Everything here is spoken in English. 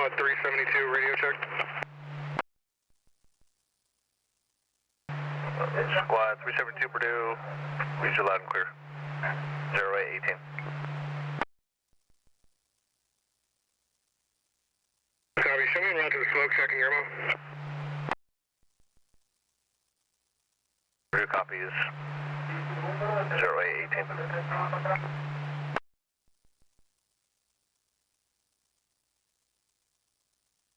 Lima 372, radio check. Squad 372 Purdue, read you loud and clear. 0818. Copy, show me around to the smoke checking Yermo. Purdue copies 0818.